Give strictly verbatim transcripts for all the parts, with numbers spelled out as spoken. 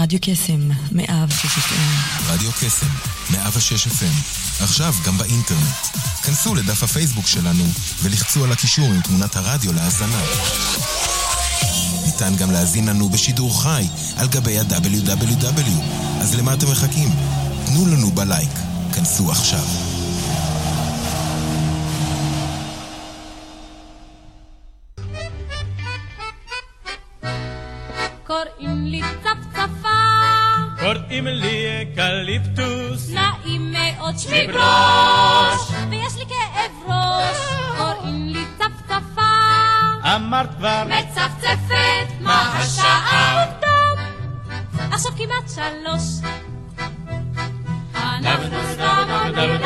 רדיו קסם, מאה ושש אף אם. רדיו קסם, מאה ושש אף אם. עכשיו גם באינטרנט. כנסו לדף הפייסבוק שלנו ולחצו על הקישור עם תמונת הרדיו להאזנה. ניתן גם להזין לנו בשידור חי על גבי ה-דאבליו דאבליו דאבליו. אז למה אתם מחכים? תנו לנו בלייק. כנסו עכשיו. קוראים לי צפצפה, קוראים לי אקליפטוס, נעים מאוד שמי ברוש, ויש לי כאב ראש. קוראים לי צפצפה, אמרת כבר מצפצפת, מה השעה? מוקדם, עכשיו כמעט שלוש. אנחנו סתם עומדים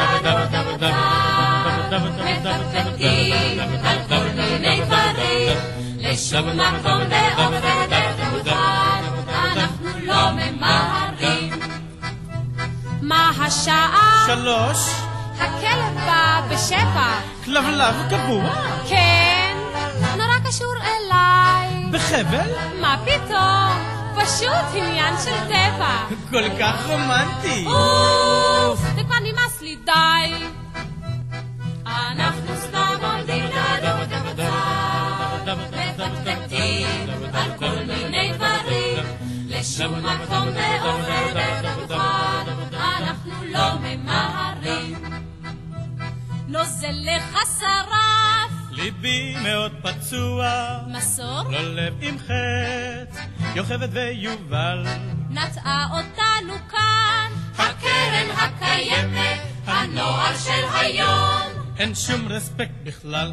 מצפצפים על כל מיני דברים, לשום מקום באופן מיוחד, אנחנו לא ממהרים. מה השעה? שלוש, הכלב בא בשבע. כלבלב קבוע, כן, נורא קשור אליי. בחבל, מה פתאום? פשוט עניין של טבע. כל כך רומנטי. אוף, זה כבר נמאס לי, די. אנחנו סתם עומדים לידו בצד, מפטפטים על כל מיני דברים, לשום מקום באופן מיוחד, אנחנו לא ממהרים. נוזל לך שרף, ליבי מאוד פצוע, מסור, לא לב עם חץ, יוכבד ויובל, נטעה אותנו כאן הקרן הקיימת, הנוער של היום. אין שום רספקט בכלל.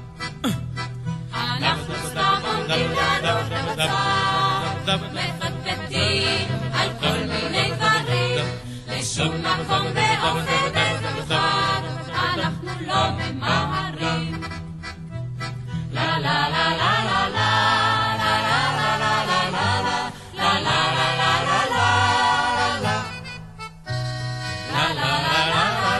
אנחנו סתם עומדים לידו בצד, מפטפטים על כל מיני דברים, לשום מקום באופן מיוחד, אנחנו לא ממהרים. לה לה לה לה לה לה לה לה לה לה לה לה לה לה לה לה לה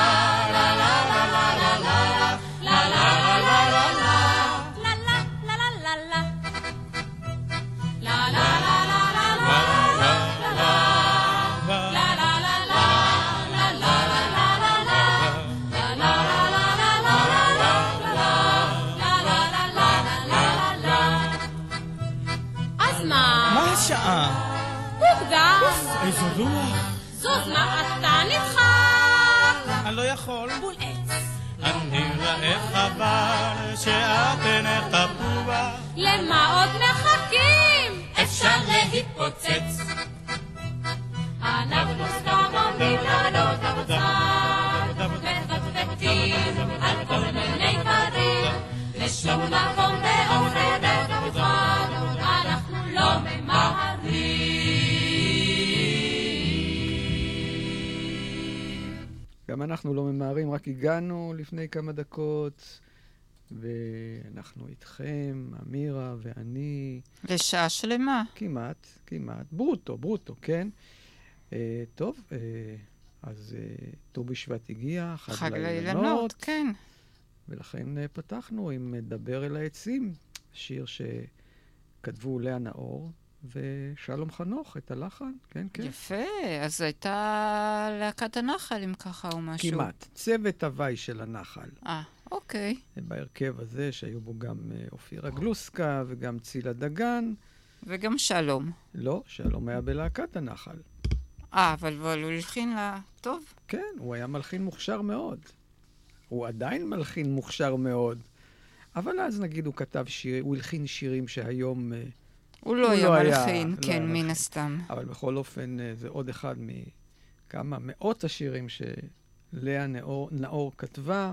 שעה. מוקדם. איזו רוח. זוז, מה אתה נדחק? אני לא יכול. בול עץ. אני רעב חבל שאת אינך תפוע. למה עוד מחכים? אפשר להתפוצץ. אנחנו סתם עומדים לעלות בצד, מפטפטים על כל מיני דברים, לשום מקום באופן מיוחד, אנחנו לא ממהרים. גם אנחנו לא ממהרים, רק הגענו לפני כמה דקות, ואנחנו איתכם, אמירה ואני. לשעה שלמה. כמעט, כמעט. ברוטו, ברוטו, כן? Uh, טוב, uh, אז uh, ט"ו בשבט הגיע, חג, חג לאילנות, לאילנות, כן. ולכן uh, פתחנו עם דבר אל העצים, שיר שכתבו לאה נאור ושלום חנוך, את הלחן, כן, כן. יפה, אז הייתה להקת הנחל, אם ככה או משהו. כמעט, צוות הוואי של הנחל. אה, אוקיי. בהרכב הזה, שהיו בו גם uh, אופירה גלוסקה וגם צילה דגן. וגם שלום. לא, שלום היה בלהקת הנחל. אה, אבל, אבל הוא הלחין לה טוב. כן, הוא היה מלחין מוכשר מאוד. הוא עדיין מלחין מוכשר מאוד. אבל אז נגיד הוא כתב שיר, הוא הלחין שירים שהיום... הוא לא היה מלחין, כן, מן הסתם. אבל בכל אופן זה עוד אחד מכמה מאות השירים שלאה נאור, נאור כתבה,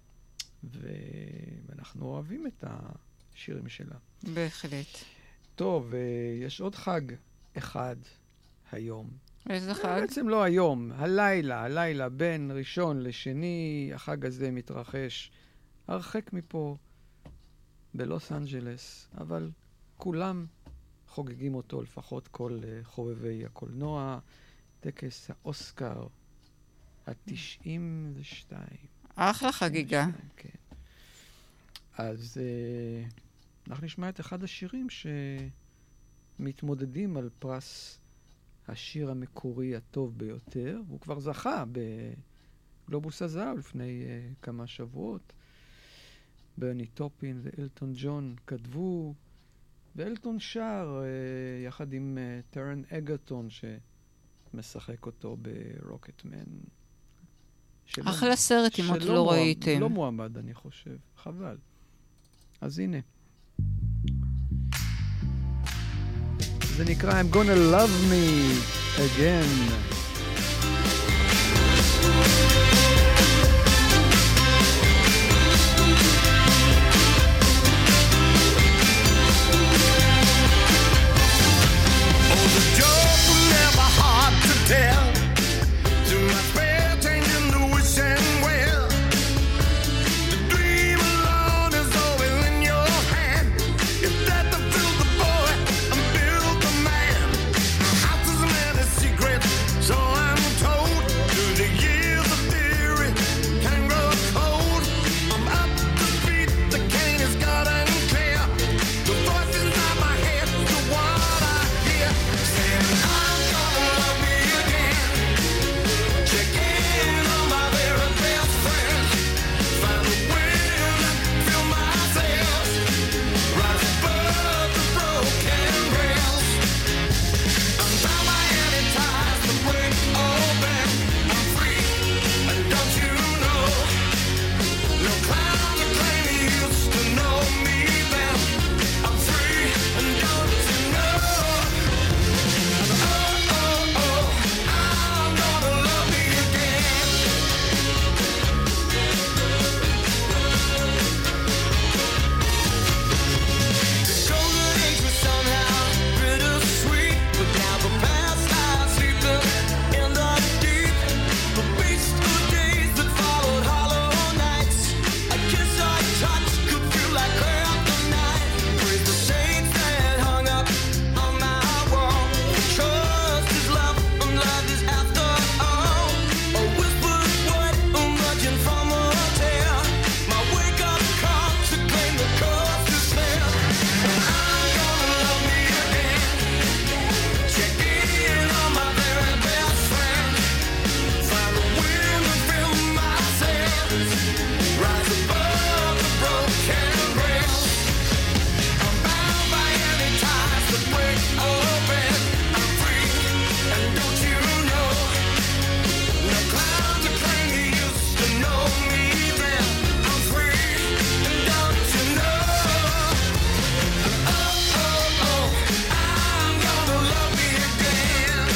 ואנחנו אוהבים את השירים שלה. בהחלט. טוב, יש עוד חג אחד היום. איזה חג? בעצם לא היום, הלילה, הלילה בין ראשון לשני, החג הזה מתרחש הרחק מפה, בלוס אנג'לס, אבל כולם חוגגים אותו, לפחות כל uh, חובבי הקולנוע, טקס האוסקר ה-תשעים ושתיים. אחלה חגיגה. כן. אז uh, אנחנו נשמע את אחד השירים שמתמודדים על פרס השיר המקורי הטוב ביותר, והוא כבר זכה בגלובוס הזהב לפני uh, כמה שבועות. ברני טופין ואלטון ג'ון כתבו, ואלטון שר uh, יחד עם uh, טרן אגרטון שמשחק אותו ברוקטמן. שלא, אחלה סרט אם עוד לא מועמד, ראיתם. לא מועמד, אני חושב. חבל. אז הנה. זה נקרא I'm gonna love me again. Oh, the joke was never hard to tell. To my prayer changing the wish and well. The dream alone is always in your hand. If that to fill the boy and build the man. My house is a man of secrets, so I'm told. Through the years of theory can grow cold. I'm up to speed, the cane is gotten clear. The voice inside my head, the one I hear saying I'm gonna love me again. Check in on my very best friend. Find a way to fill myself. Rise above the broken rails. I'm bound by any ties that break open. I'm free, and don't you know? No clown to claim he used to know me then. I'm free, and don't you know? Oh, oh, oh, I'm gonna love me again. The golden age was somehow bittersweet, but now the past lies sleeping in the deep. The beast of days that followed hollow nights. A kiss or touch could feel like kryptonite. Praise the saints that hung up on my wall. Trust is love, and love is after all. A whispered word emerging from a tear. My wake-up call to claim the cause to spare. I'm gonna love me again. Check in on my very best friend. Find a way to fill myself. Rise above the broken rails. I'm bound by any ties that break open. I'm free, and don't you know? No clown to claim he used to know me then. I'm free, and don't you know? Oh, oh, oh, I'm gonna love me again.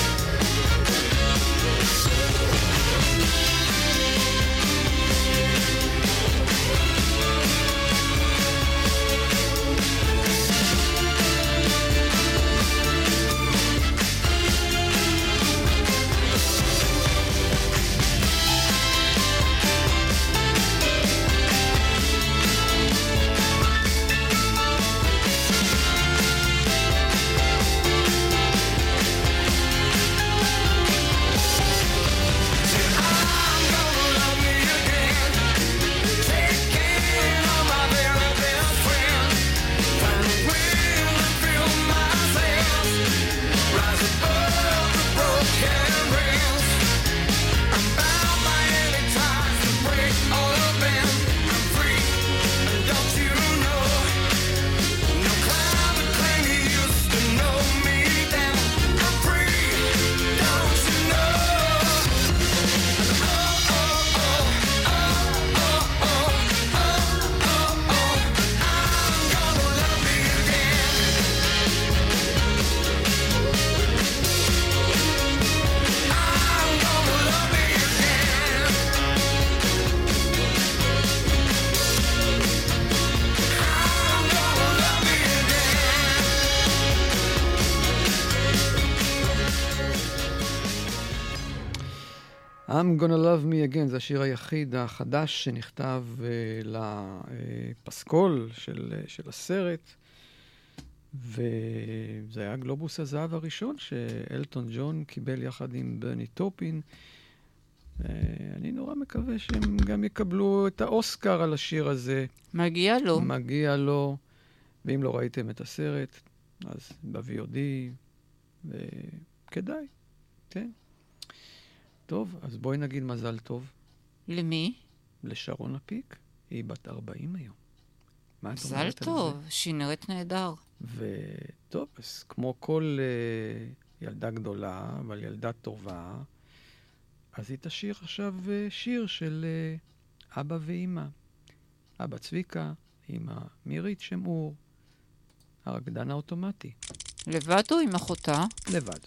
I'm gonna love me again. Take in on my very best friend. Find a way to fill myself. Rise above the broken rails. I'm bound by any ties that break open. I'm free, and don't you know? No clown to claim he used to know me then. I'm free, don't you know? I'm gonna love me again, זה השיר היחיד החדש שנכתב uh, לפסקול של, uh, של הסרט, וזה היה גלובוס הזהב הראשון שאלטון ג'ון קיבל יחד עם ברני טופין. Uh, אני נורא מקווה שהם גם יקבלו את האוסקר על השיר הזה. מגיע לו. מגיע לו, ואם לא ראיתם את הסרט, אז ב-וי או די, וכדאי. כן. טוב, אז בואי נגיד מזל טוב למי? לשרון אפיק. היא בת ארבעים היום. מה את מזל אומרת על טוב, שהיא נראית נהדר. זה? וטוב, אז כמו כל uh, ילדה גדולה, אבל ילדה טובה, אז היא תשאיר עכשיו uh, שיר של uh, אבא ואמא. אבא צביקה, אמא מירית שמור, הרקדן האוטומטי. לבד או עם אחותה? לבד.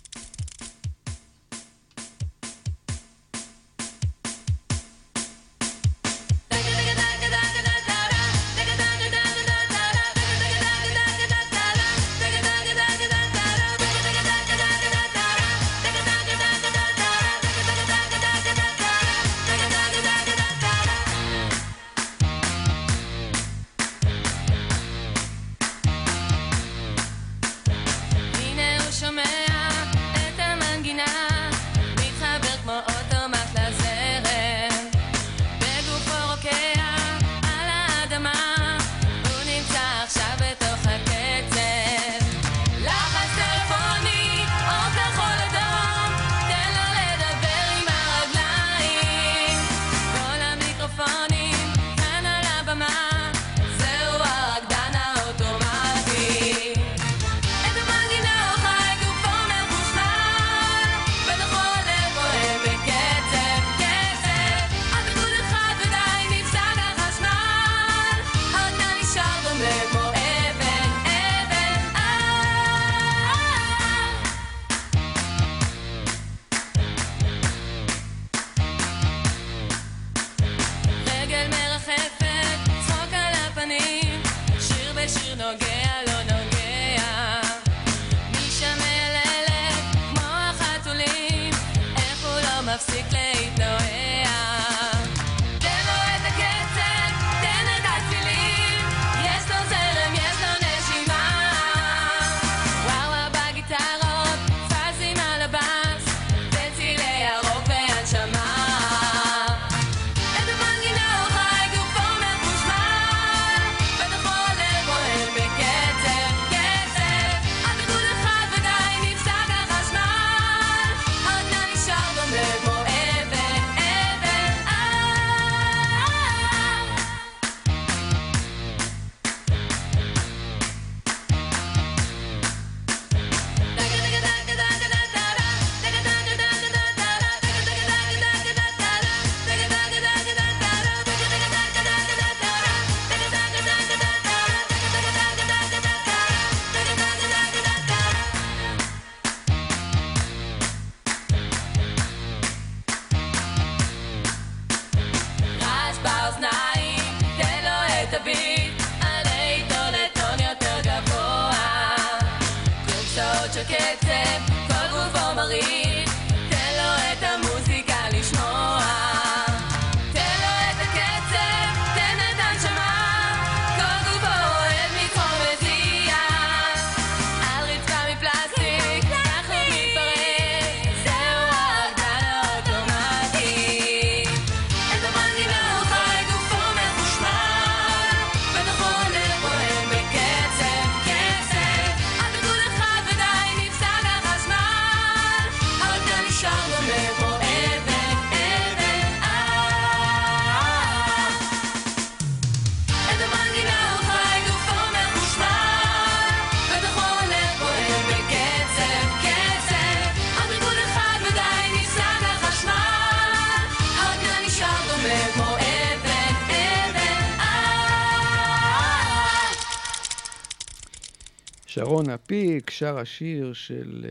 שרון אפיק שר השיר של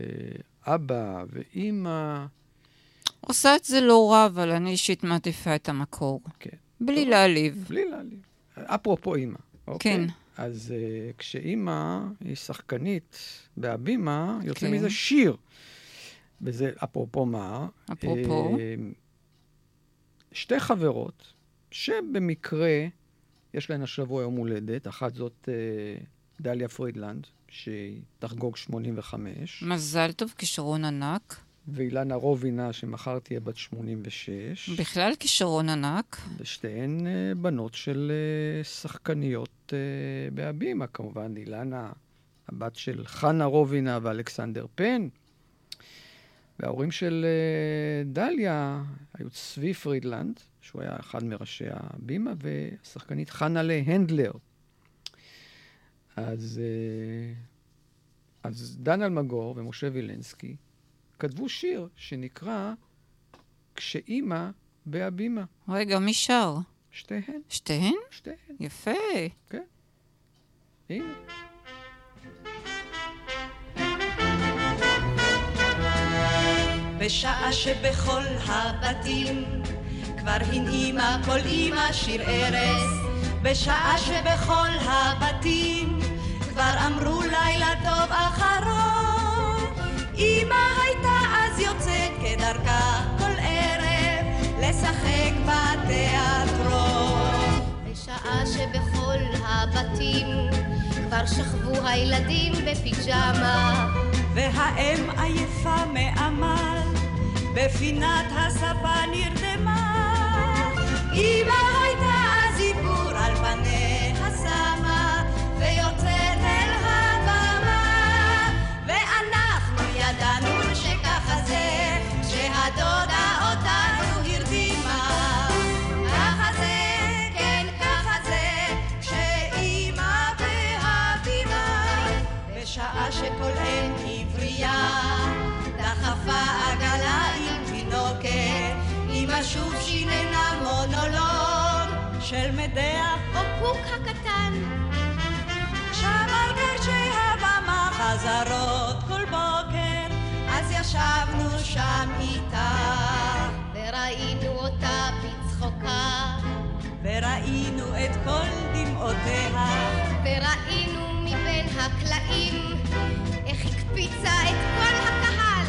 אבא ואמא. עושה את זה לא רע, אבל אני אישית מעדיפה את המקור. כן. בלי להעליב. בלי להעליב. אפרופו אמא. כן. אז uh, כשאמא היא שחקנית בהבימה, יוצא כן. מזה שיר. וזה אפרופו מה? אפרופו? Uh, שתי חברות, שבמקרה יש להן השבוע יום הולדת. אחת זאת uh, דליה פרידלנד, שהיא תחגוג שמונים וחמש. מזל טוב, כישרון ענק. ואילנה רובינה, שמחר תהיה בת שמונים ושש. בכלל כישרון ענק. ושתיהן uh, בנות של uh, שחקניות uh, בהבימה, כמובן. אילנה, הבת של חנה רובינה ואלכסנדר פן. וההורים של uh, דליה היו צבי פרידלנד, שהוא היה אחד מראשי הבימה, והשחקנית חנלה הנדלר. אז, uh, אז דן אלמגור ומשה וילנסקי כתבו שיר שנקרא כשאימא בהבימה. רגע, מי שר? שתיהן. שתיהן? שתיהן. יפה. כן. הנה. בשעה שבכל הבתים כבר הנעימה כל אמא שיר ארס, בשעה שבכל הבתים כבר אמרו לילה טוב אחרון, אמא הייתה אז יוצאת כדרכה כל ערב לשחק בתיאטרון. בשעה שבכל הבתים כבר שכבו הילדים בפיג'מה, והאם עייפה מעמל בפינת הספה נרדמה, אמא הייתה אז איפור על פניה שמה ויוצאת אל הבמה, ואנחנו ידענו שככה זה שהדודה אותנו הרדימה, ככה זה, כן ככה זה, כשאמא בהבימה, בשעה שכל אם עברייה דחפה עגלה עם תינוקת, אמא שוב שיננה מונולוג של מדח או קוק הקטן, שם על גרשי הבמה חזרות כל בוקר, אז ישבנו שם איתה וראינו אותה בצחוקה, וראינו את כל דמעותיה, וראינו מבין הקלעים איך הקפיצה את כל הקהל,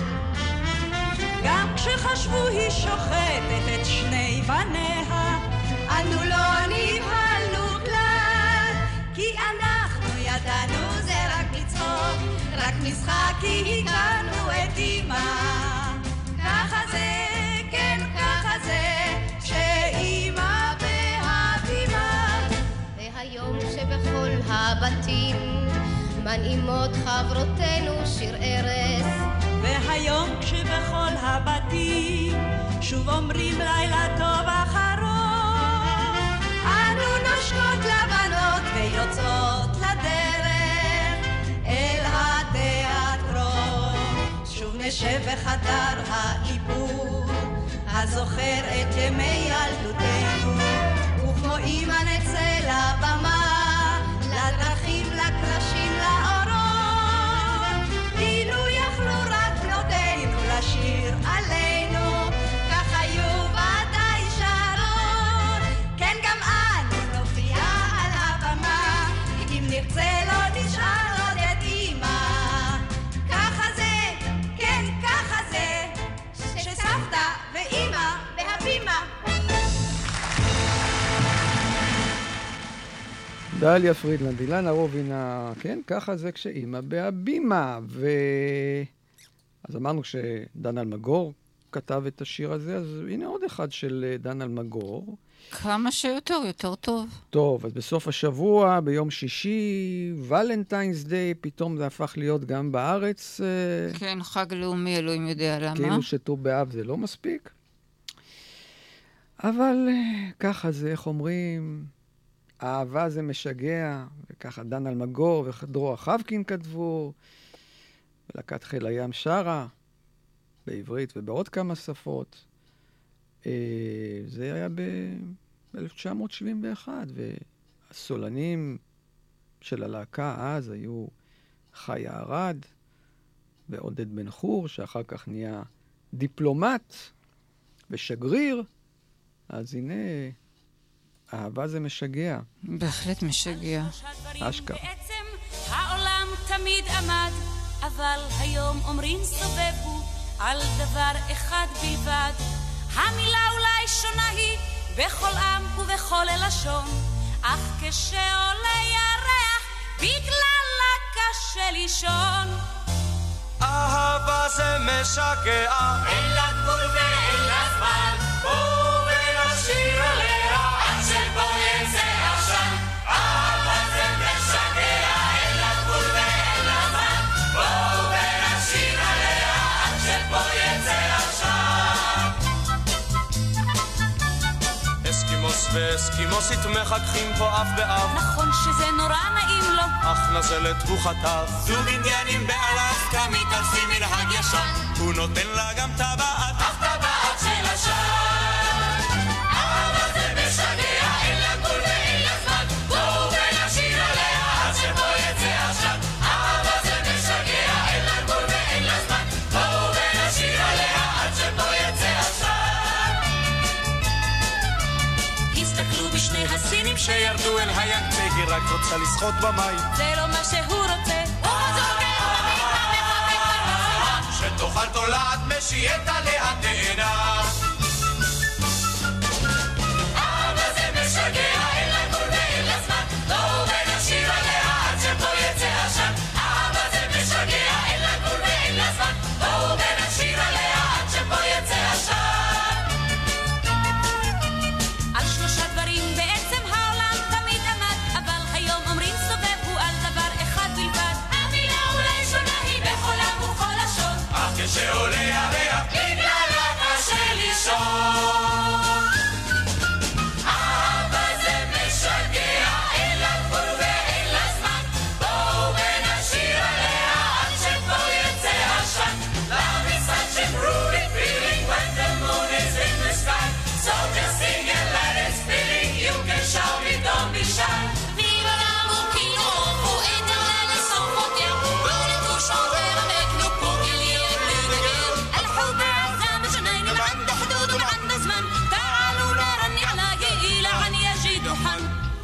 גם כשחשבו היא שוחטת את שני בניה, אנו לא נבהלנו כלל, כי אנחנו ידענו זה רק לצחוק, רק משחק, כי הכרנו את אמא, ככה זה, כן ככה זה, שאמא בהבימה. והיום שבכל הבתים מנעימות חברותינו שיר ארס, והיום כשבכל הבתים שוב אומרים לילה טוב אחרון, אנו נושקות לבנות ויוצאות לדרך אל התיאטרון, שוב נשב בחדר העיבור הזוכר את ימי ילדותנו, וכמו אמא נצא לבמה, לדרכים, לקרשים, לאורון, אילו יכלו רק בנותינו לשיר עלינו, כך היו ודאי שרות, כן גם אנו נופיע על הבמה, אם נרצה לא נשאר עוד את אמא, ככה זה, כן ככה זה, שסבתא ואמא בהבימה. דליה פרידלנד, אילנה רובינה, כן, ככה זה כשאימא בהבימה. ו... אז אמרנו שדן אלמגור כתב את השיר הזה, אז הנה עוד אחד של דן אלמגור. כמה שיותר, יותר טוב. טוב, אז בסוף השבוע, ביום שישי, ולנטיינס דיי, פתאום זה הפך להיות גם בארץ. כן, חג לאומי, אלוהים יודע למה. כאילו שט"ו באב זה לא מספיק. אבל ככה זה, איך אומרים... אהבה זה משגע, וככה דן אלמגור ודרור חבקין כתבו, ולהקת חיל הים שרה, בעברית ובעוד כמה שפות. זה היה ב-אלף תשע מאות שבעים ואחת, והסולנים של הלהקה אז היו חיה ארד, ועודד בן חור, שאחר כך נהיה דיפלומט ושגריר, אז הנה... אהבה זה משגע. בהחלט משגע. אשכרה. בעצם העולם תמיד עמד, אבל היום אומרים סובבו על דבר אחד בלבד. המילה אולי שונה היא בכל עם ובכל לשון, אך כשעולה ירח בגלל הקשה לישון. אהבה זה משגע, אין לה גבול ואין לה זמן, בואו ונשיר עליה עד שבו יצא עשן. אהבה זה משגע, אין לה גבול ואין לה זמן, בואו ונשיר עליה עד שבו יצא ואסקימוסית מחככים פה אף באף. נכון שזה נורא נעים לו, אך נזלת הוא חטף. זוג אינדיאנים באלסקה מתארסים מנהג ישן, הוא נותן לה גם טבעת, אך טבעת של השן. אבל זה משגע, אין לה גבול ואין לה זמן, בואו ונשאיר עליה עד שבו יצא עשן. אבל זה משגע, אין לה גבול ואין לה זמן, בואו ונשאיר עליה עד שבו יצא עשן. הסתכלו בשני הסינים שירדו אל הים, היא רק רוצה לשחות במים, זה לא מה שהוא רוצה, הוא זורק במיטה מחפש שתאכל תולעת משיית עליה תאנה. אבל זה משגע, אין לה גבול ואין לה זמן, בואו ונשאיר עליה עד שבו יצא עשן. אבל זה משגע, אין לה גבול ואין לה זמן, בואו ונשאיר עליה עד שבו יצא עשן. על שלושה דברים בעצם העולם תמיד עמד, אבל היום אומרים סובב הוא על דבר אחד בלבד. המילה אולי שונה היא בכל עם וכל לשון, אך כשעולה ירח בגללה קשה לישון. אבל זה משגע, אין לה גבול ואין לה זמן, בואו ונשאיר עליה עד שפה יצא עשן. Love is such a groovy feeling when the moon is in the sky, so just sing and let it spinning, you can shout it, don't be shy. Vive l'amour qui nous rend fous, éternel et sans frontières, venez tous chanter avec nous pour qu'il y ait plus de guerre. الحب عزام جنين ما عنده حدود وما عنده زمان, تعالوا نرني على جيلة عن يجيد حن.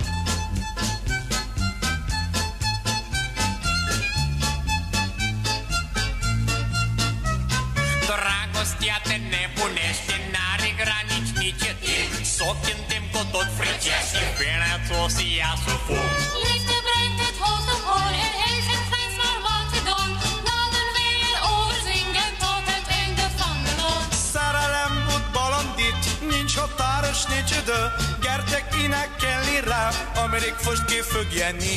Dragostea te nebunește, n-are granici nici timp, s-o cântem cu tot fricește, veneți o să ia sub foc. Liefde brengt het hoofd omhoog en heeft geen grens maar wat te doen. Laten we erover zingen tot het einde van de nacht. Saralem voetballen dit, nincs határos nincs idő, gyertek énekelni rá, amíg most ki fog jönni.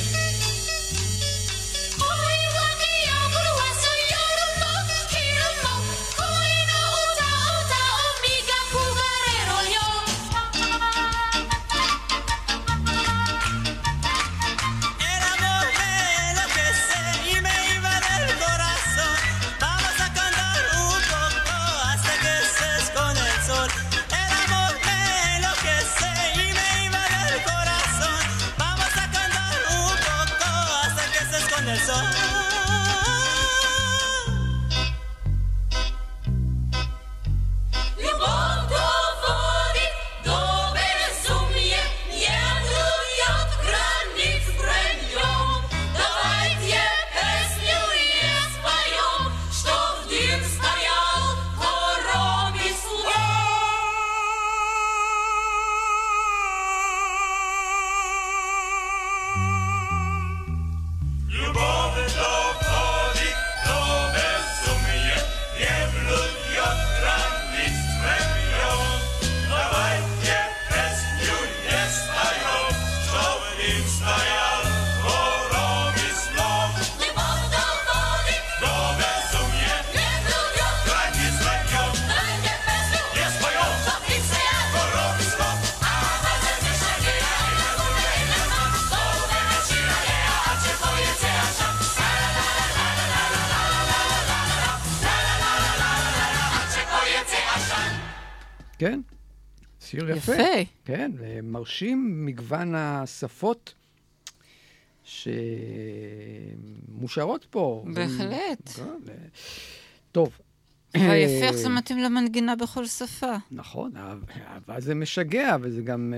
כן, שיר יפה. יפה. כן, מרשים מגוון השפות שמושרות פה. בהחלט. טוב. היפה, איך זה מתאים למנגינה בכל שפה. נכון, אבל זה משגע, וזה גם...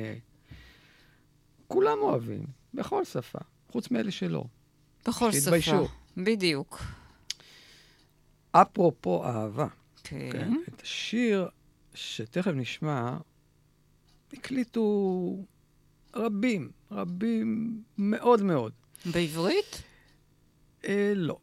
כולם אוהבים, בכל שפה, חוץ מאלה שלא. בכל שפה, בדיוק. אפרופו אהבה. כן. כן. את השיר שתכף נשמע, הקליטו רבים, רבים מאוד מאוד. בעברית? אה, לא.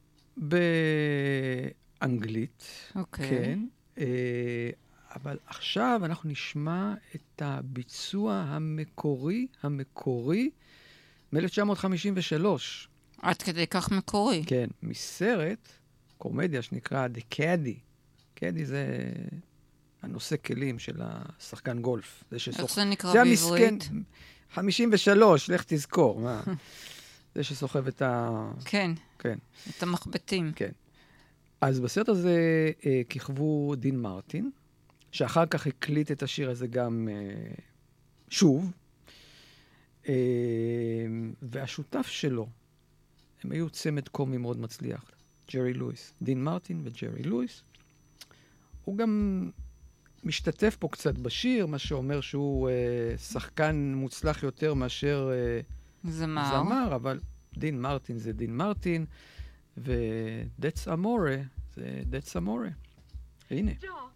באנגלית. אוקיי. כן. אה, אבל עכשיו אנחנו נשמע את הביצוע המקורי, המקורי, מ-אלף תשע מאות חמישים ושלוש. עד כדי כך מקורי. כן, מסרט, קומדיה שנקרא The Caddy. קדי זה הנושא כלים של השחקן גולף. זה שסוח... איך זה נקרא זה בעברית? המסכן, חמישים ושלוש, לך תזכור. מה? זה שסוחב את ה... כן, כן. את המחבטים. כן. אז בסרט הזה אה, כיכבו דין מרטין, שאחר כך הקליט את השיר הזה גם אה, שוב, אה, והשותף שלו, הם היו צמד קומי מאוד מצליח, ג'רי לואיס. דין מרטין וג'רי לואיס. הוא גם משתתף פה קצת בשיר, מה שאומר שהוא אה, שחקן מוצלח יותר מאשר אה, זמר. זמר, אבל דין מרטין זה דין מרטין, ו-That's Amore זה That's Amore. הנה.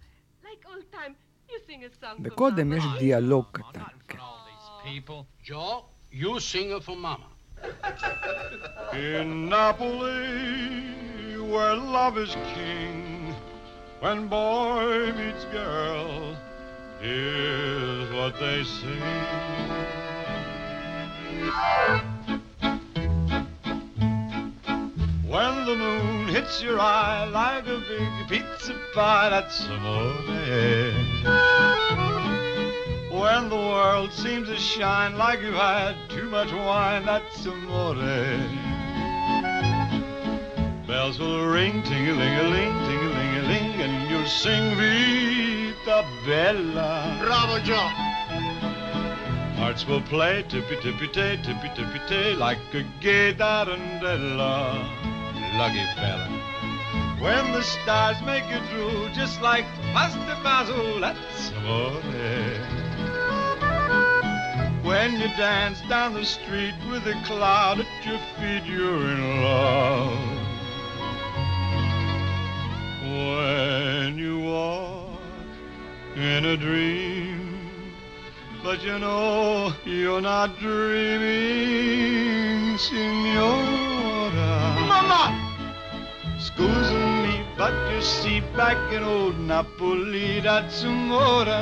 וקודם יש דיאלוג קטן. כן. Joe, you sing it for Mama. In Napoli, where love is king, when boy meets girl, here's what they sing. When the moon hits your eye like a big pizza pie, that's amore. When the world seems to shine like you've had too much wine, that's amore. Bells will ring, ting-a-ling-a-ling, ting-a-ling-a-ling, and you'll sing Vita Bella. Bravo, Joe. Hearts will play tippy-tippy-tay, tippy-tippy-tay, like a gay tarantella. Lucky fella. When the stars make you drool, just like pasta fazool, that's amore. When you dance down the street with a cloud at your feet, you're in love. When you walk in a dream, but you know you're not dreaming, signora. Mama! Scusa me, but you see back in old Napoli, that's amore.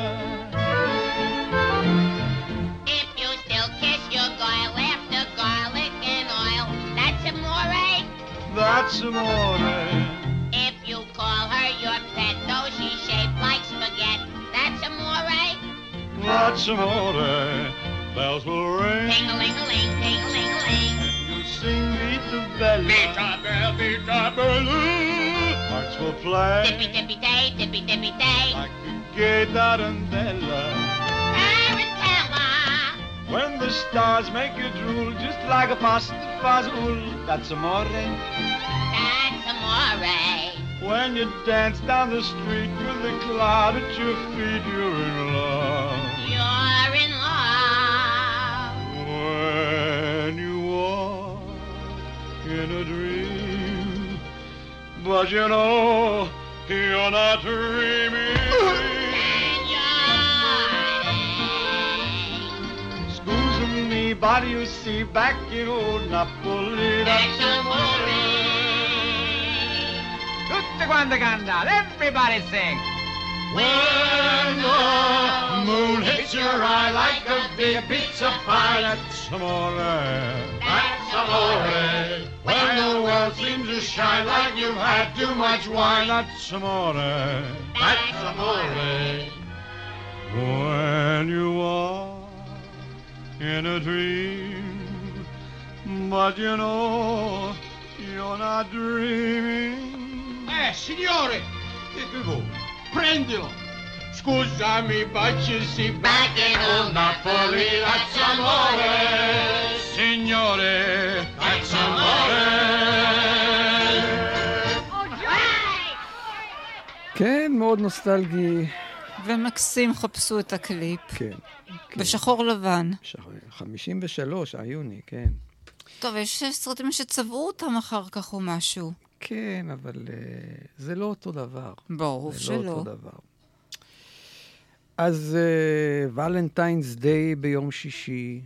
If you still kiss your girl after garlic and oil, that's amore. That's amore. If you call her your pet, though she's shaped like spaghetti, that's amore. That's amore. Bells will ring. Ting-a-ling-a-ling, ting-a-ling-a-ling. You sing Vita Bella. Vita Bella, Vita Bella. Hearts will play Tippy-tippy-tay, tippy-tippy-tay. like a gay tarantella. Tarantella. When the stars make you drool, just like a pasta fazool, that's amore. That's amore. When you dance down the street with a cloud at your feet, you're in love. You're in love. When you walk in a dream, but you know you're not dreaming. Scusa me, but you see back in old Napoli, that's amore. Tutte quante cantare, everybody sing. When the moon hits your eye like a big pizza pie, that's amore. That's amore. When the world seems to shine like you've had too much wine, that's amore. That's amore. When you are in a dream, but you know you're not dreaming. Eh, signore! Che bevo? Prendilo! Scusami, but you see back in old Napoli, that's amore! Signore, that's amore. כן, מאוד נוסטלגי. ומקסים, חפשו את הקליפ. כן. כן. בשחור לבן. חמישים ושלוש, עיוני, כן. טוב, יש סרטים שצבעו אותם אחר כך או משהו. כן, אבל uh, זה לא אותו דבר. ברור זה שלא. לא אותו דבר. אז ולנטיינס uh, דיי ביום שישי,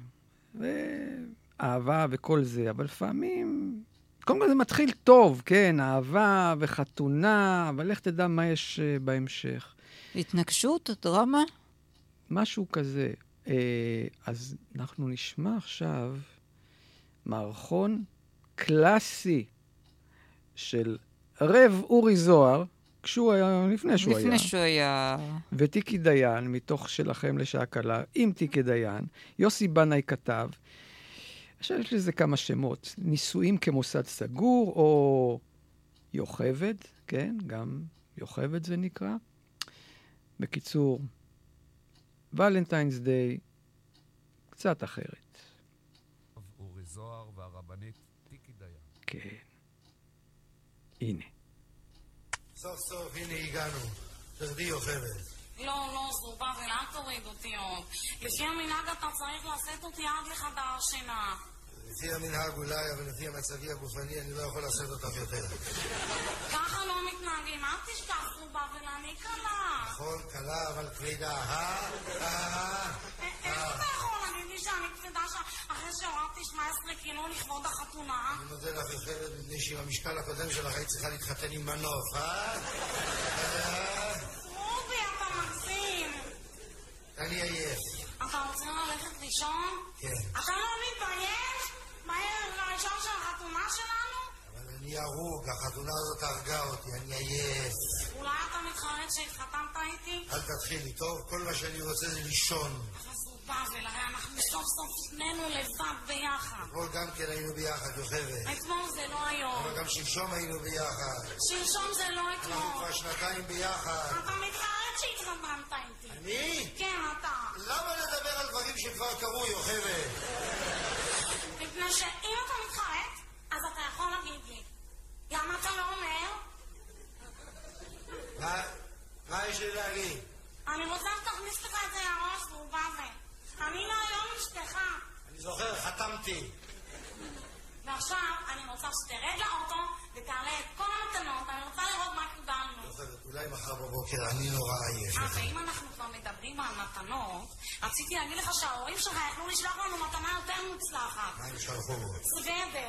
ואהבה וכל זה, אבל לפעמים, קודם כל זה מתחיל טוב, כן, אהבה וחתונה, אבל איך תדע מה יש uh, בהמשך. התנגשות, דרמה? משהו כזה. Uh, אז אנחנו נשמע עכשיו מערכון קלאסי של רב אורי זוהר, כשהוא היה, לפני שהוא היה. לפני שהוא היה. וטיקי דיין, מתוך שלכם לשעה קלה, עם טיקי דיין, יוסי בנאי כתב, עכשיו יש לזה כמה שמות, נישואים כמוסד סגור, או יוכבד, כן, גם יוכבד זה נקרא. בקיצור, ולנטיינס דיי, קצת אחרת. אורי זוהר והרבנית טיקי דיין. כן. הנה. סוף סוף, הנה הגענו. תרדי יוכבד. לא, לא, זובה, ולאן תוריד אותי עוד? לפי המנהג אתה צריך לשאת אותי עד לחדר שינה. לפי המנהג אולי, אבל לפי המצבי הגופני אני לא יכול לשאת אותך יותר. ככה לא מתנהגים, אל תשכח זובה, ולאני קלה. נכון, קלה, אבל כבדה. אה, אה, איך אתה יכול להגיד לי שאני כבדה אחרי שהורדתי שמונה עשרה קילו לכבוד החתונה? אני מודה לך יוכבד, מפני שעם המשקל הקודם שלך היית צריכה להתחתן עם מנוף, אה? רובי, אתה מגזים. אני עייף. אתה רוצה ללכת לישון? כן. אתה לא מתבייש? בערב הראשון של החתונה שלנו? אבל אני הרוג, החתונה הזאת הרגה אותי, אני עייף. אולי אתה מתחרט שהתחתנת איתי? אל תתחילי, טוב? כל מה שאני רוצה זה לישון. אבל זובל, הרי אנחנו סוף סוף שנינו לבד ביחד. אתמול גם כן היינו ביחד, יוכבד. אתמול זה לא היום. אבל גם שלשום היינו ביחד. שלשום זה לא אתמול. אנחנו כבר שנתיים ביחד. אתה מתחרט שהתחתנת איתי. אני? כן, אתה. למה לדבר על דברים שכבר קרו, יוכבד? מפני שאם אתה מתחרט, אז אתה יכול להגיד לי. למה אתה לא אומר? מה? מה יש לי להגיד? אני רוצה שתכניס לך את זה לראש, זובבה. אני לא היום אשתך. אני זוכר, חתמתי. ועכשיו אני רוצה שתרד לאוטו ותעלה את כל המתנות. אני רוצה לראות מה קיבלנו. יוכבד, אולי מחר בבוקר, אני נורא עייף. אה, ואם אנחנו כבר מדברים על מתנות, רציתי להגיד לך שההורים שלך יכלו לשלוח לנו מתנה יותר מוצלחת. מה הם שלחו? סוודר.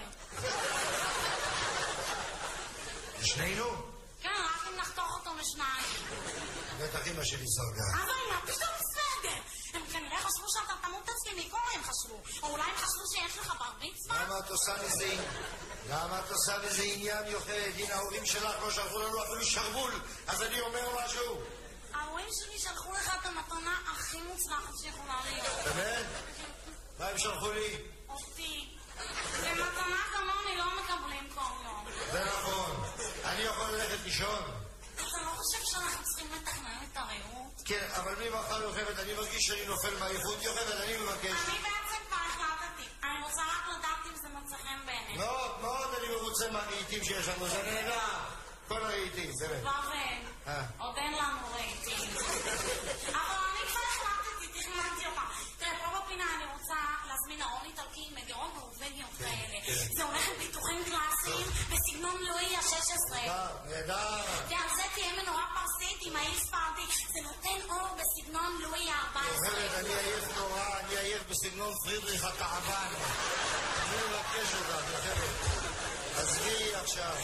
לשנינו? כן, רק אם נחתוך אותו לשניים. בטח אמא שלי סרגה. אבל מה פתאום סוודר? הם כנראה חשבו שאתה תמות אצלי מכל הם חשבו. או אולי הם חשבו שיש לך בר מצווה? למה את עושה מזה עניין? למה את עושה מזה עניין, יוכבד? הנה ההורים שלך לא שלחו לנו אפילו שרוול, אז אני אומר משהו. ההורים שלי שלחו לך את המתנה הכי מוצלחת שיכולה להיות. באמת? מה הם שלחו לי? אותי. ומתנה כמוני לא מקבלים כל יום. זה נכון. אני יכול ללכת לישון. אתה לא חושב שאנחנו צריכים לתכנן את הרעות? כן, אבל מי מחר יוכבד? אני מרגיש שאני נופל מעייפות. יוכבד, אני מבקש. אני בעצם כבר החלטתי. אני רוצה רק לדעת אם זה מוצא חן בעיניי. מאוד, מאוד אני מרוצה מהרהיטים שיש לנו. זה נהדר. כל הרהיטים, באמת. ברן, עוד אין לנו רהיטים. אבל אני כבר החלטתי, תכננתי אותה. תראה, פה בפינה אני רוצה להזמין ארון איטלקי עם מגירות נורבגיות כאלה. זה הולך עם פיתוחים קלאסיים בסגנון לואי ה-שש עשרה. נהדר. ועל זה תהיה מנורה פרסית עם העיף פרטי. זה נותן אור בסגנון לואי ה-ארבע עשרה. יוכבד, אני עייף נורא, אני עייף בסגנון פרידריך התעבן. אני מבקש אותך, יוכבד. עזבי עכשיו.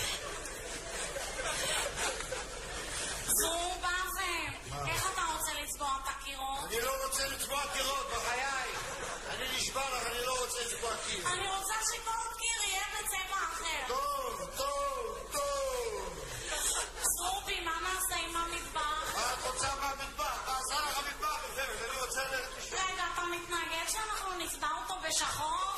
זובבה, איך אתה רוצה לצבוע את הקירות? אני לא רוצה לצבוע קירות, בחיי. אני נשבע לך, אני לא רוצה לצבוע קיר. אני רוצה שכל קיר יהיה בצבע אחר. טוב, טוב, טוב. זובי, מה נעשה עם המטבח? מה את רוצה מהמטבח? מה עשה לך המטבח? יוכבד, אני רוצה ל... רגע, אתה מתנגד שאנחנו נצבע אותו בשחור?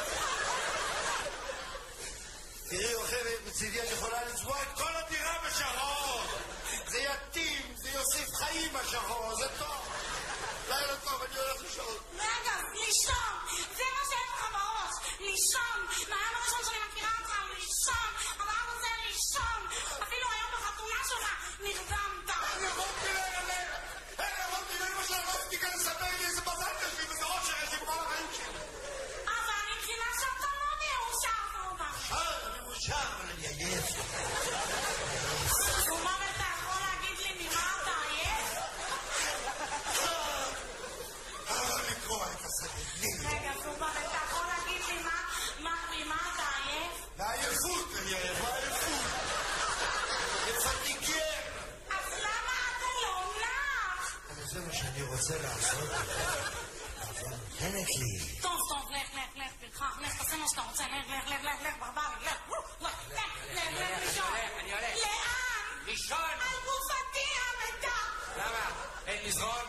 תראי, יוכבד, מצידי את יכולה לצבוע את כל הדירה בשחור. זה יתאים, זה יוסיף חיים השחור, זה טוב. לילה טוב, אני הולך לישון. רגע, לישון! זה מה שיש לך בראש! לישון! מהיום הראשון שאני מכירה אותך, לישון! אבל אני רוצה לישון! אפילו היום בחתונה שלך נרדמת! אני יכולתי ללכת! אני יכולתי לאמא שלך, לא תיכנס לספר לי איזה מזל יש לי וזה ראש שיש לי בכל החיים שלי. אבל אני מבינה שאתה לא מאושר, זובה. אה, אני מאושר, אבל אני עייף. זובה, אתה יכול להגיד לי ממה אתה עייף? אבל לקרוא את הסגנים. רגע, זובה, אתה יכול להגיד לי ממה אתה עייף? מעייפות אני עייף, מעייפות. לפתיגר. אז למה אתה לא נח? אבל זה מה שאני רוצה לעשות. אבל נותנת לי. טוב, טוב, לך, לך, לך, פרחח, לך, תעשה מה שאתה רוצה, לך, לך, לך, לך, לך, ברברי, לך, לך, לך, לך, לך, לישון. אני הולך. לאן? לישון. על מזרון?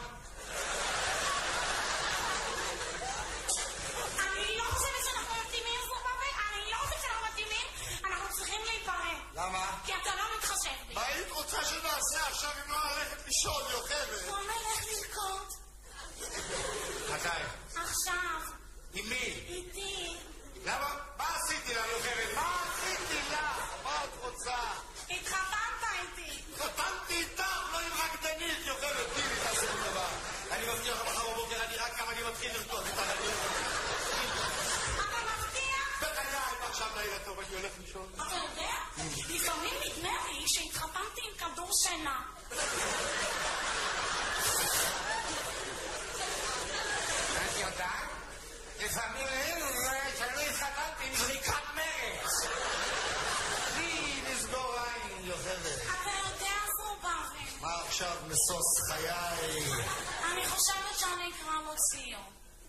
אני לא חושבת שאנחנו מתאימים, זרובבל. אני לא חושבת שאנחנו מתאימים. אנחנו צריכים להיפרד. למה? כי אתה לא מתחשב בי. מה היית רוצה שנעשה עכשיו אם לא הלכת לישון, יוכבת? בוא נלך לרקוד. מתי? עכשיו. עם מי? איתי. למה? מה עשיתי לה, יוכבת? מה עשיתי לה? מה את רוצה? התחתנת איתי. חתמתי איתך, לא עם רקדנית, יוכבת, תני לי תעשה לי דבר. אני מבטיח לך מחר בבוקר, אני רק כמה אני מתחיל לרקוד איתך. אתה מבטיח? בחיי, ועכשיו לילה טוב, אני הולך לישון. אתה יודע? לפעמים נדמה לי שהתחתנתי עם כדור שינה. את יודעת? לפעמים שאני התחתנתי עם זריקת מרץ. תני לסגור עין, יוכבת. אתה יודע, זרובבל. מה עכשיו משוש חיי? אני חושבת שאני אקרא לו ציון.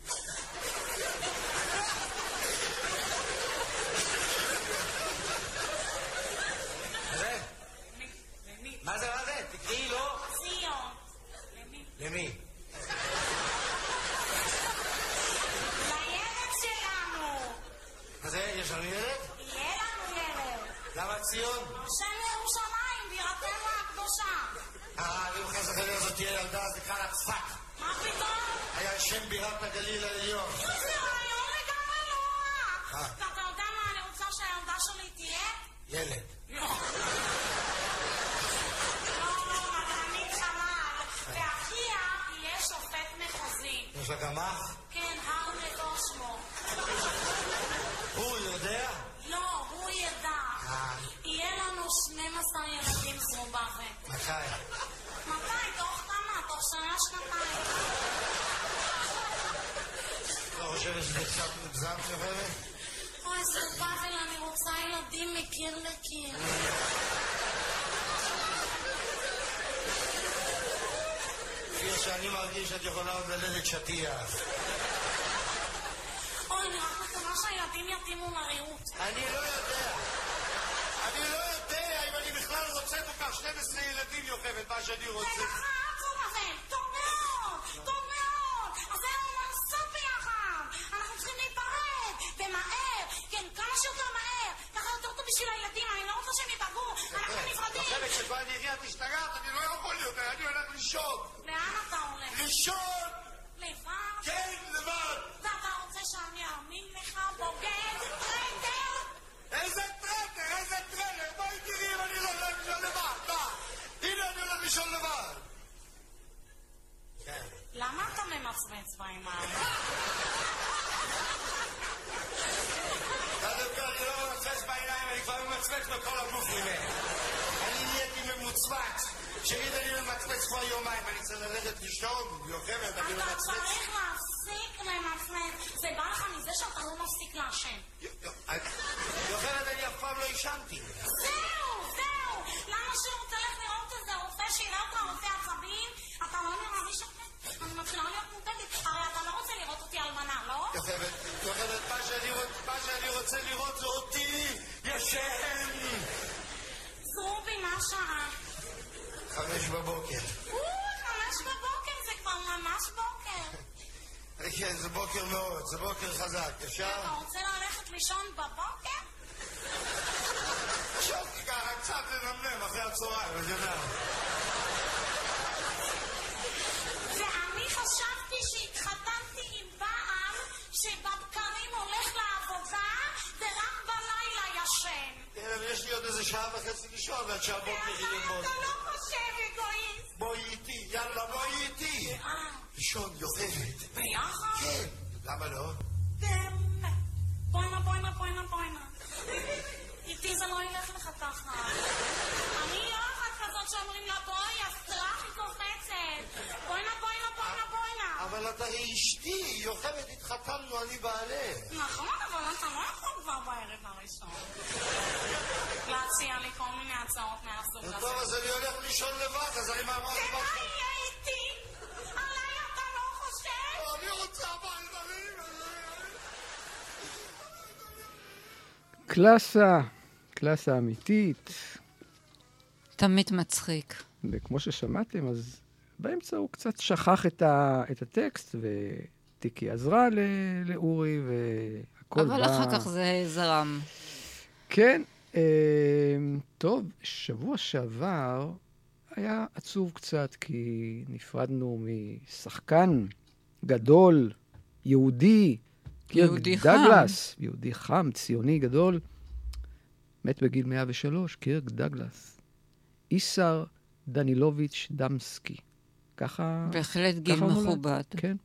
זה? מה זה, מה זה? תקראי לו? ציון. למי? למי? לילד שלנו. מה זה? יש לנו ילד? יהיה לנו ילד. למה ציון? שם ירושלים, בירתנו הקדושה. אה, אם חס וחלילה זאת תהיה ילדה, אז נקרא לה צפת. מה פתאום? היה שם בירת הגליל העליון. זה רעיון לגמרי לא רע. אה. ואתה יודע מה אני רוצה שהילדה שלי תהיה? ילד. לא. לא, לא, מדענית חלל. ואחיה יהיה שופט מחוזי. יש לה גם אח? כן, הר נדור שמו. הוא יודע? לא, הוא ידע. אה. יהיה לנו שנים עשר ילדים זרובבל. מתי? מתי? תוך כמה? תוך שנה, שנתיים. לא חושבת שזה קצת מוגזם, שופרת? אוי, זרובבל, אני רוצה ילדים מקיר לקיר. כפי שאני מרגיש שאת יכולה עוד ללדת שטיח. אוי, אני רק מקווה שהילדים יתאימו לריהוט. אני לא יודע. אני לא יודע אם אני בכלל רוצה כל כך שנים עשרה ילדים, יוכבת, מה שאני רוצה. ונחה, זרובבל, טוב מאוד, טוב מאוד. אז זהו, נעשות ביחד. אנחנו צריכים להיפרד, ומהר, כן, כמה שיותר מהר. ככה יותר טוב בשביל הילדים, אני לא רוצה שהם ייפגעו. אנחנו נפרדים. יוכבת, שכבר אני הגיע, תשתגעת, אני לא יכול יותר, אני הולך לישון. לאן אתה הולך? לישון! לבד? כן, לבד. ואתה רוצה שאני אאמין לך, בוגד, טרייטר? איזה טרייטר, איזה טרייטר, בואי תראי אם אני לא הולך לישון לבד, מה? הנה אני הולך לישון לבד. כן. למה אתה ממצמץ בעיניים? קודם כל, אני לא ממצמץ בעיניים, אני כבר ממצמץ בכל הגוף ממך. אני נהייתי ממוצמץ. שגיד אני ממצמץ כבר יומיים, אני צריך ללכת לישון, יוכבת, אני אתה ממצמץ. צריך להפסיק למצמץ. זה בא לך מזה שאתה לא מפסיק לעשן. יוכבת, אני אף פעם לא ישנתי. זהו, זהו. למה שהוא תלך לראות איזה רופא שיראה אותך, רופא עצבים? אתה לא נראה לי שפט. אני מתחילה להיות מוטטת. הרי אתה לא רוצה לראות אותי אלמנה, לא? יוכבת, יוכבת, מה שאני רוצ- מה שאני רוצה לראות זה אותי ישן. זרובי, מה השעה? חמש בבוקר. או, חמש בבוקר, זה כבר ממש בוקר. כן, זה בוקר מאוד, זה בוקר חזק, אפשר? אתה רוצה ללכת לישון בבוקר? חשבתי ככה, קצת לנמנם אחרי הצהריים, את יודעת. ואני חשבתי שהתחתנתי עם בעל שבבקרים הולך לעבודה ורק בלילה ישן. כן, אבל יש לי עוד איזה שעה וחצי לישון עד שהבוקר יהיה ללמוד. אתה לא חושב, אגואיסט. בואי איתי, יאללה, בואי איתי. לישון, יוכבת. ביחד? כן. למה לא? באמת. בואינה, בואינה, בואינה, בואינה. איתי זה לא ילך לך ככה. אני לא אחת כזאת שאומרים לה, בואי, הסטרח היא קופצת. בואינה, בואינה, בואינה, בואינה. אבל את הרי אשתי, יוכבת, התחתנו, אני בעלך. נכון, אבל אתה לא יכול כבר בערב הראשון להציע לי כל מיני הצעות מהסוג הזה. טוב, אז אני הולך לישון לבד, אז אני מאמר... ומה יהיה איתי? עליי אתה לא חושב? אני רוצה הביתה. קלאסה, קלאסה אמיתית. תמיד מצחיק. וכמו ששמעתם, אז באמצע הוא קצת שכח את, ה, את הטקסט, וטיקי עזרה ל, לאורי, והכל אבל בא... אחר כך זה זרם. כן. אה, טוב, שבוע שעבר היה עצוב קצת, כי נפרדנו משחקן גדול, יהודי, יהודי קירק דגלס, יהודי חם, ציוני גדול, מת בגיל מאה ושלוש, קירק דגלס. איסר דנילוביץ' דמסקי. ככה... בהחלט גיל מכובד. כן.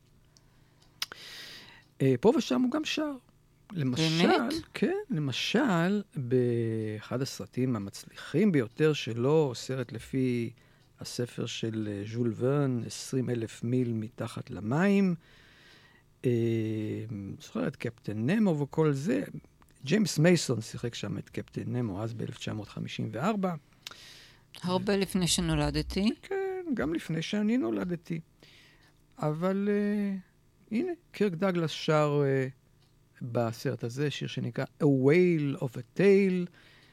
אה, פה ושם הוא גם שר. למשל, באמת? כן, למשל, באחד הסרטים המצליחים ביותר שלו, סרט לפי הספר של ז'ול ורן, עשרים אלף מיל מתחת למים, אה, זוכרת, קפטן נמו וכל זה, ג'יימס מייסון שיחק שם את קפטן נמו, אז ב-אלף תשע מאות חמישים וארבע. הרבה לפני שנולדתי. כן, גם לפני שאני נולדתי. אבל אה, הנה, קירק דגלס שר... אה, בסרט הזה, שיר שנקרא A Whale of a Tale,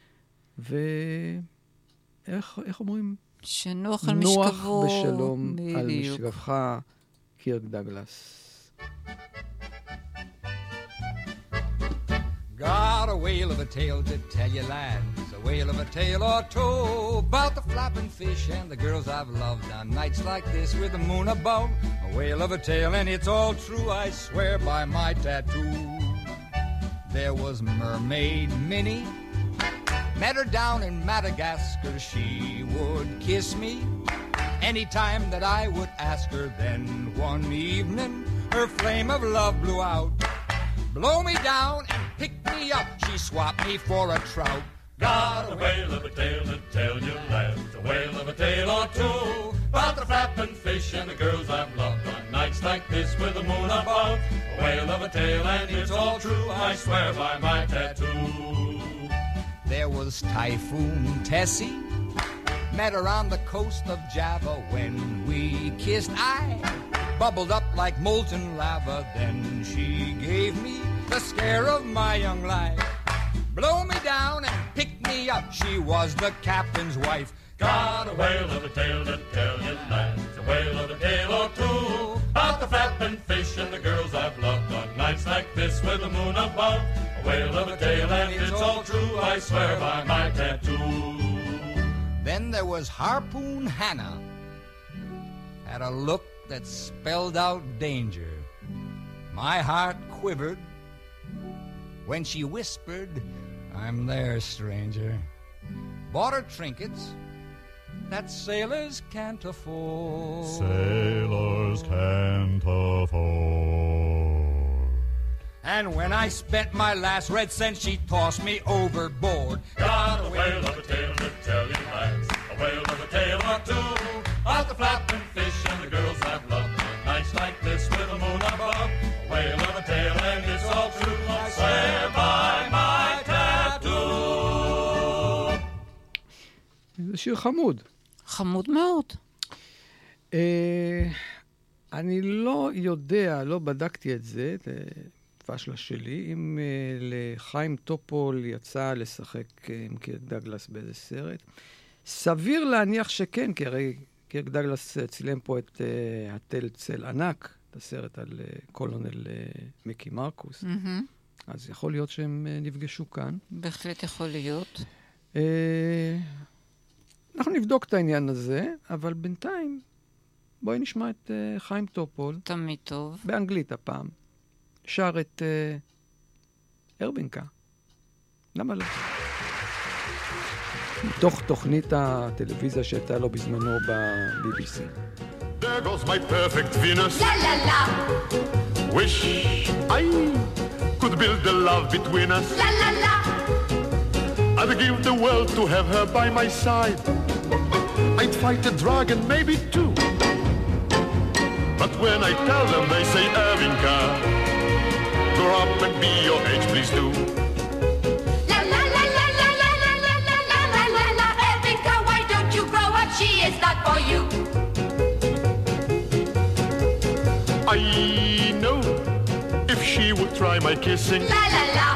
ואיך איך אומרים? שנוח על משכבו. נוח בשלום בדיוק. על משכבך, קירק דגלס. Got a whale of a tale to tell you, lads, a whale of a tale or two, about the flapping fish and the girls I've loved on nights like this with the moon above. A whale of a tale, and it's all true, I swear by my tattoo. There was Mermaid Minnie, met her down in Madagascar. She would kiss me anytime that I would ask her. Then one evening her flame of love blew out. Blow me down and pick me up, she swapped me for a trout. Got a whale of a tale to tell you, lads, a whale of a tale or two, about the flapping fish and the girls I've loved on nights like this with the moon above. A whale of a tale, and it's all true, I swear by my tattoo. There was Typhoon Tessie, met her on the coast of Java. When we kissed, I bubbled up like molten lava. Then she gave me the scare of my young life. Blow me down and pick me up, she was the captain's wife. Got a whale of a tale to tell you, lads, a whale of a tale or two, about the flapping fish and the girls I've loved on nights like this with the moon above. A whale of a tale, and it's all true, I swear by my tattoo. Then there was Harpoon Hannah, had a look that spelled out danger. My heart quivered when she whispered, I'm there, stranger. Bought her trinkets that sailors can't afford. Sailors can't afford. And when I spent my last red cent, she tossed me overboard. Got a whale of a tale to tell you, lads, a whale of a tale or two, about the flapping fish and the girls I've loved on nights like this with the moon above. A whale of a tale, and it's all true, I swear by my tattoo. זה שיר חמוד. חמוד מאוד. אה, אני לא יודע, לא בדקתי את זה, את פשלה שלי, אם אה, לחיים טופול יצא לשחק אה, עם קירק דגלס באיזה סרט. סביר להניח שכן, כי הרי קירק דגלס צילם פה את אה, התל צל ענק, את הסרט על אה, קולונל אה, מקי מרקוס. Mm-hmm. אז יכול להיות שהם אה, נפגשו כאן. בהחלט יכול להיות. אה, אנחנו נבדוק את העניין הזה, אבל בינתיים בואי נשמע את uh, חיים טופול. תמיד טוב. באנגלית הפעם. שר את uh, ארבינקה. למה לא? מתוך תוכנית הטלוויזיה שהייתה לו בזמנו ב-בי בי סי. There goes my perfect Venus. La la la. Wish I could build a love between us. La la la. I'd give the world to have her by my side. I'd fight a dragon, maybe two. But when I tell them, they say, Ervinka, grow up and be your age, please do. La la la la la la la la la la la la la. Ervinka, why don't you grow up? She is not for you. I know if she would try my kissing. La la la.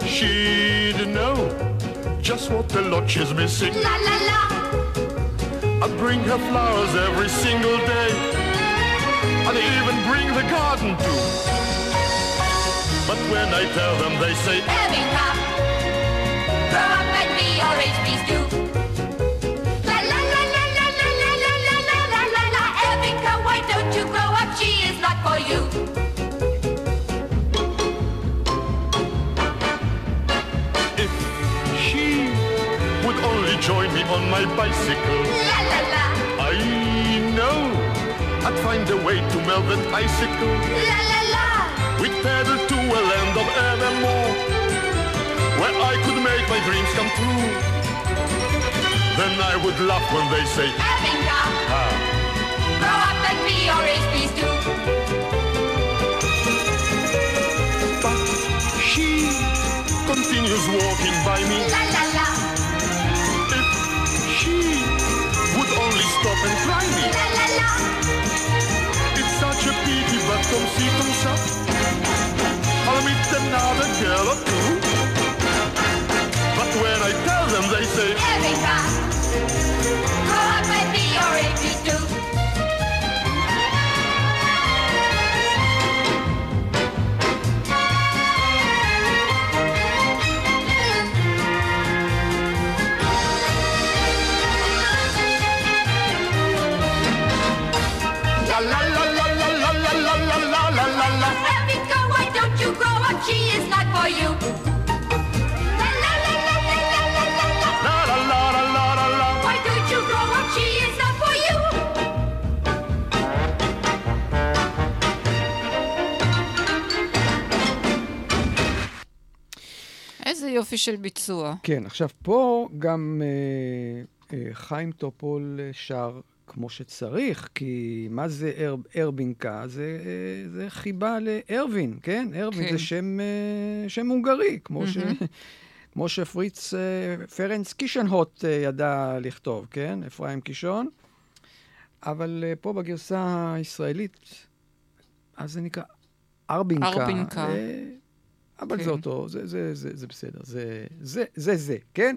She'd know just what the lot she's missing. La la la. I'd bring her flowers every single day. I'd even bring the garden too. But when I tell them, they say, Evinka, grow up and be your age, please do. La la la la la la la la la la la la la. Evinka, why don't you grow up? She is not for you. If she would only join me on my bicycle, La la la. I know I'd find a way to melt that icicle. La la la. We'd pedal to a land of evermore, where I could make my dreams come true. Then I would laugh when they say, Evinka, ah. grow up and be your age, please do. But she continues walking by me. La la la. If she would only stop and try me. La la la. It's such a pity, but come see, come ça. I'll meet another girl or two. But when I tell them, they say, Evinka, grow up and be your age, please do. la la la la la la la la la la la la la. Evinka, why don't you grow up? She is not for you. La la la la la la la la la. La la la la la la la. Why don't you grow up? She is not for you. איזה יופי של ביצוע. כן, עכשיו פה גם אה, אה, חיים טופול שר כמו שצריך, כי מה זה אר, ארבינקה? זה, אה, זה חיבה לארווין, כן? ארווין כן. זה שם, אה, שם הונגרי, כמו, ש, כמו שפריץ אה, פרנץ קישנהוט אה, ידע לכתוב, כן? אפרים קישון. אבל אה, פה בגרסה הישראלית, אז זה נקרא ארבינקה. ארבינקה. אה, אבל כן. זה אותו, זה, זה, זה, זה בסדר, זה, זה, זה, זה, כן?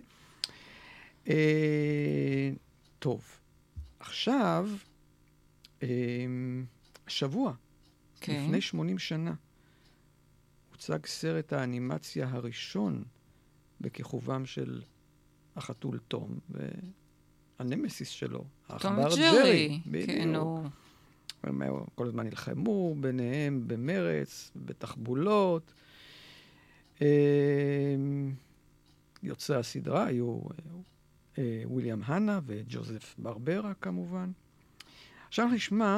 אה, טוב, עכשיו, אה, השבוע, כן. לפני שמונים שנה, הוצג סרט האנימציה הראשון בכיכובם של החתול תום, והנמסיס שלו, העכבר ג'רי. כן, הוא... הם כל הזמן נלחמו ביניהם במרץ, בתחבולות. יוצאי הסדרה היו וויליאם הנה וג'וזף ברברה כמובן. עכשיו נשמע,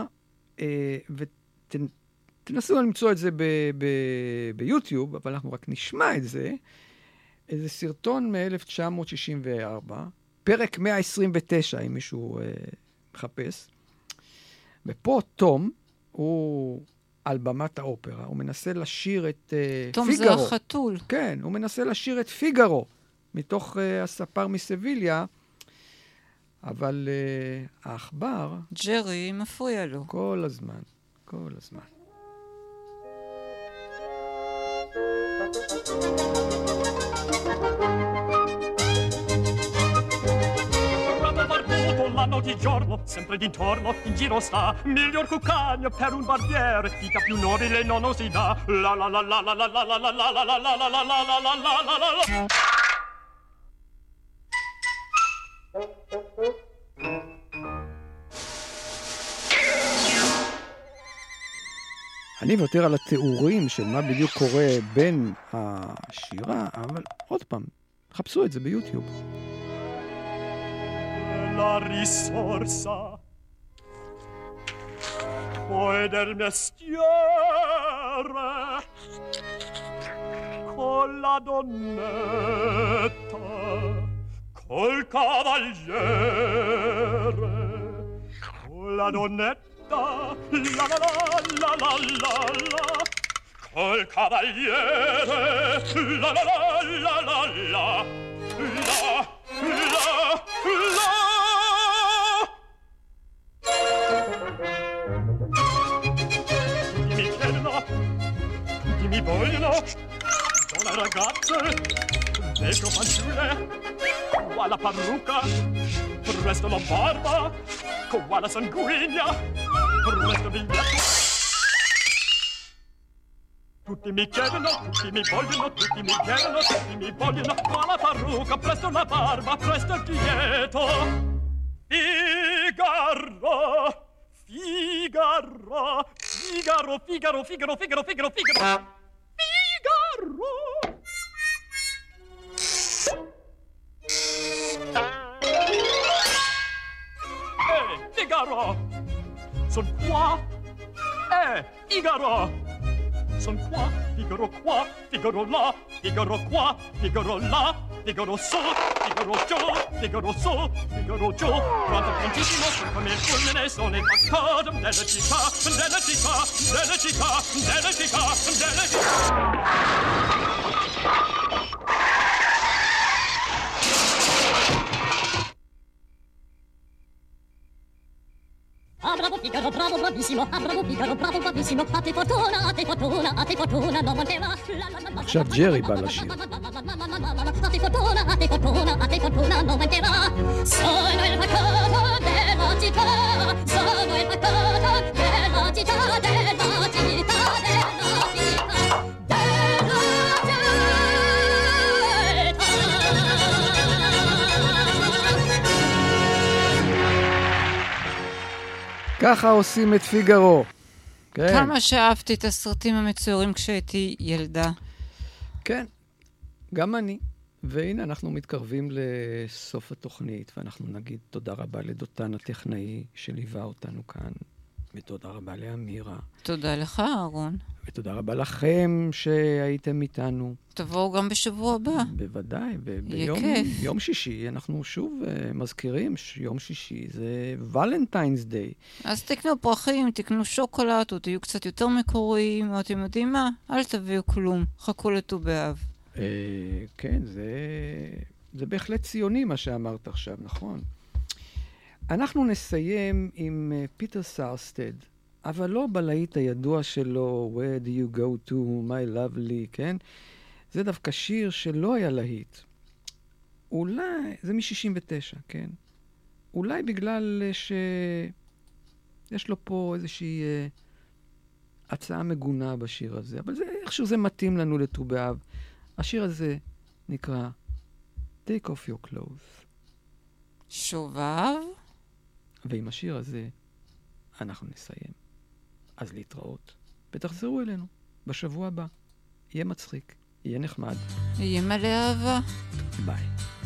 ותנסו למצוא את זה ביוטיוב, אבל אנחנו רק נשמע את זה, איזה סרטון מ-אלף תשע מאות שישים וארבע, פרק מאה עשרים ותשע, אם מישהו מחפש. ופה תום, הוא על במת האופרה, הוא מנסה לשיר את uh, תום פיגרו. תום זה החתול. כן, הוא מנסה לשיר את פיגרו, מתוך uh, הספר מסביליה, אבל uh, העכבר... ג'רי מפריע לו. כל הזמן, כל הזמן. L'anno di giorno, sempre d'intorno, in giro sta, miglior cuccagno per un barbiere, fica più nobile non si dà. La la la la la la la la la la la la la la la la la la la la. אני אוותר על התיאורים של מה בדיוק קורה בין השירה, אבל עוד פעם, חפשו את זה ביוטיוב. La risorsa poi del mestiere con la donnetta col cavaliere con la donnetta la la la la la la col cavaliere la la la la la la la la la mi chiedono, tutti mi vogliono, sono ragazze, vecchio fanciulle, alla parrucca, presto la barba, qua la sanguigna, presto viglietto. Tutti mi chiedono, tutti mi vogliono, tutti mi chiedono, tutti mi vogliono, qua la parrucca, presto la barba, presto il dietro. Figaro, Figaro, Figaro, Figaro, Figaro, Figaro, Figaro, Figaro, Figaro. Eh, Figaro, son qua, eh, Figaro. Son qua, Figaro qua, Figaro là, Figaro qua, Figaro là, Figaro su, Figaro giù, Figaro su, Figaro giù. Quanto prontissimo come il fulmine sono il faccadum della città, della città, della città, della città, della città. Ah, bravo Figaro, bravo, bravissimo. Ah, bravo Figaro, bravo, bravissimo. A te fortuna, a te fortuna, a te fortuna, non voleva. עכשיו ג'רי בא לשיר. A te fortuna, a te fortuna, a te fortuna, non voleva. Sono il peccato della città, sono il peccato della città, della città, della città, della ככה עושים את פיגארו. כן. כמה שאהבתי את הסרטים המצוירים כשהייתי ילדה. כן, גם אני. והנה אנחנו מתקרבים לסוף התוכנית, ואנחנו נגיד תודה רבה לדותן הטכנאי שליווה אותנו כאן, ותודה רבה לאמירה. תודה לך, אהרון. ותודה רבה לכם שהייתם איתנו. תבואו גם בשבוע הבא. בוודאי, יהיה כיף. ביום שישי, אנחנו שוב uh, מזכירים שיום שישי זה ולנטיינס דיי. אז תקנו פרחים, תקנו שוקולד, או תהיו קצת יותר מקוריים, או אתם יודעים מה? אל תביאו כלום, חכו לט"ו באב. Uh, כן, זה, זה בהחלט ציוני מה שאמרת עכשיו, נכון? אנחנו נסיים עם uh, פיטר סארסטד. אבל לא בלהיט הידוע שלו, Where do you go to, my lovely, כן? זה דווקא שיר שלא היה להיט. אולי, זה מ-שישים ותשע, כן? אולי בגלל שיש לו פה איזושהי uh, הצעה מגונה בשיר הזה, אבל זה, איכשהו זה מתאים לנו לט"ו באב. השיר הזה נקרא Take off your clothes. שובב. ועם השיר הזה אנחנו נסיים. אז להתראות, ותחזרו אלינו בשבוע הבא. יהיה מצחיק, יהיה נחמד. יהיה מלא אהבה. ביי.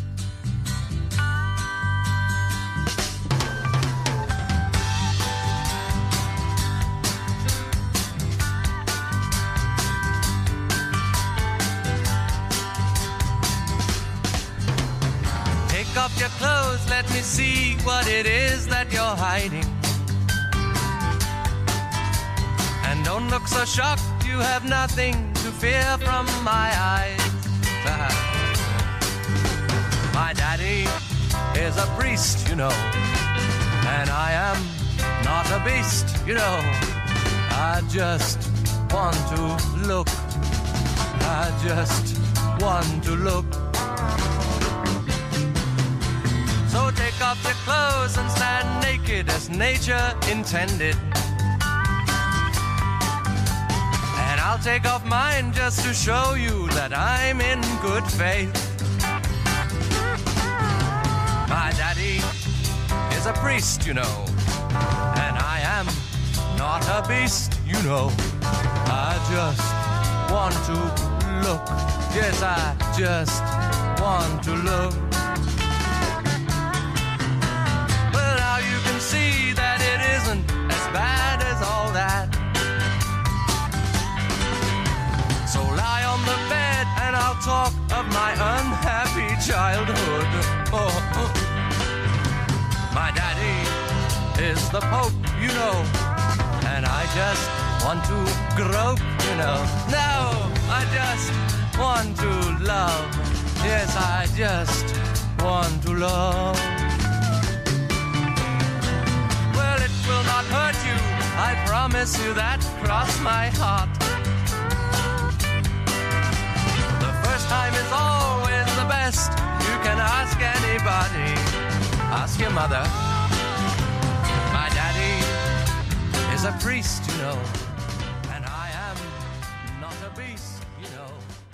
Take off your clothes, let me see what it is that you're hiding. And don't look so shocked, you have nothing to fear from my eyes. My daddy is a priest, you know, and I am not a beast, you know. I just want to look, I just want to look. So take off your clothes and stand naked as nature intended. I'll take off mine just to show you that I'm in good faith. My daddy is a priest, you know, and I am not a beast, you know. I just want to look, yes, I just want to look. Well, now you can see that it isn't as bad as all that. So lie on the bed and I'll talk of my unhappy childhood. Oh, oh. My daddy is the Pope, you know, and I just want to grope, you know. No, I just want to love. Yes, I just want to love. Well, it will not hurt you, I promise you that, cross my heart. Time is always the best, you can ask anybody. Ask your mother. My daddy is a priest, you know, and I am not a beast, you know.